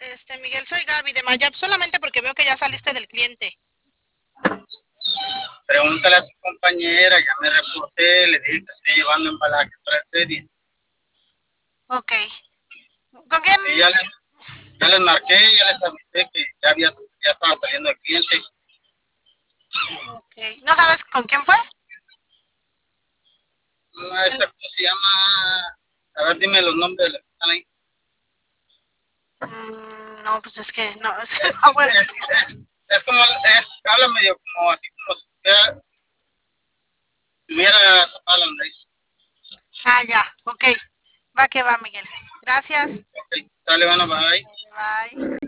Miguel, soy Gaby de Mayap, solamente porque veo que ya saliste del cliente. Pregúntale a tu compañera, ya me reporté, le dije que estoy llevando embalaje para ese día. Ok. ¿Con quién? Sí, ya les marqué, ya les avisé que ya estaba saliendo el cliente. Ok. ¿No sabes con quién fue? No, ¿cómo se llama? A ver, dime los nombres de los que están ahí. No, pues es que no. Es, No, bueno. es, es como, habla medio como así como si tuviera tapado la nariz. Ah, ya. Ok. Va que va, Miguel. Gracias. Ok, sale, bueno, bye. Bye.